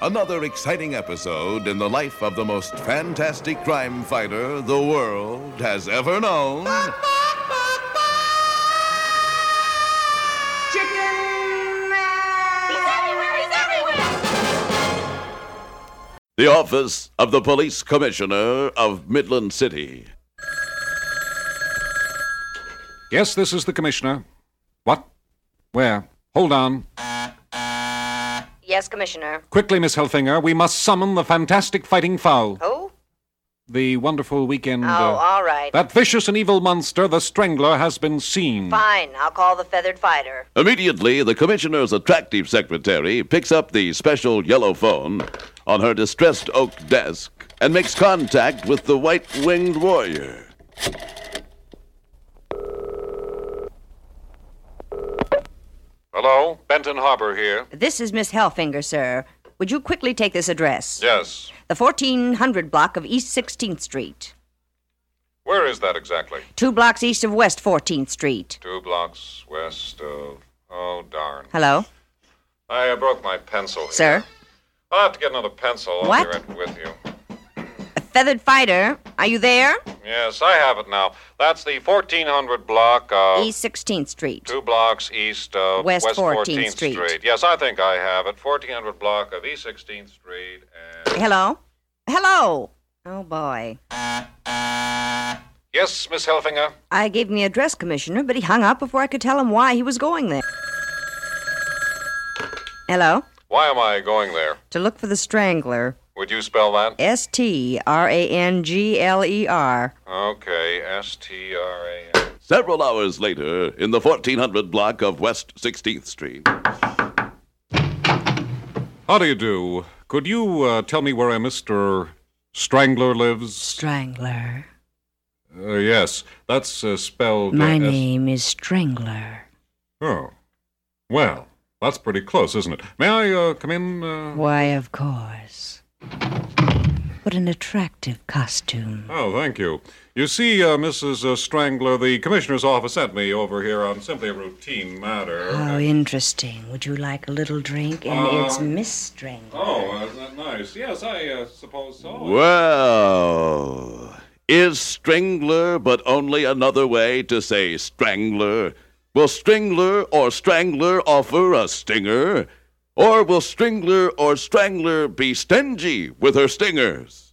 Another exciting episode in the life of the most fantastic crime fighter the world has ever known. Chicken Man! He's everywhere! The office of the police commissioner of Midland City. Yes, this is the commissioner. What? Where? Hold on. Yes, Commissioner. Quickly, Miss Helfinger, we must summon the fantastic fighting fowl. Who? The wonderful weekend... all right. That vicious and evil monster, the Strangler, has been seen. Fine, I'll call the feathered fighter. Immediately, the commissioner's attractive secretary picks up the special yellow phone on her distressed oak desk and makes contact with the white-winged warrior. Hello, Benton Harbor here. This is Miss Helfinger, sir. Would you quickly take this address? Yes. The 1400 block of East 16th Street. Where is that exactly? 2 blocks east of West 14th Street. 2 blocks west of... Oh, darn. Hello? I broke my pencil here. Sir? I'll have to get another pencil. What? I'll be right with you. A feathered fighter. Are you there? Yes, I have it now. That's the 1400 block of... East 16th Street. 2 blocks east of West 14th 14th Street. Yes, I think I have it. 1400 block of East 16th Street and... Hello? Hello? Oh, boy. Yes, Miss Helfinger? I gave him the address, Commissioner, but he hung up before I could tell him why he was going there. Hello? Why am I going there? To look for the Strangler. Would you spell that? Strangler. Okay, S-T-R-A-N. Several hours later, in the 1400 block of West 16th Street. How do you do? Could you tell me where a Mr. Strangler lives? Strangler. Yes, that's spelled... My name is Strangler. Oh. Well, that's pretty close, isn't it? May I come in? Why, of course. What an attractive costume. Oh, thank you. You see, Mrs. Strangler, the commissioner's office sent me over here on simply a routine matter. How interesting. Would you like a little drink? And it's Miss Strangler. Oh, is that nice? Yes, I suppose so. Well, is Strangler but only another way to say strangler? Will Strangler or Strangler offer a stinger? Or will Strangler or Strangler be stingy with her stingers?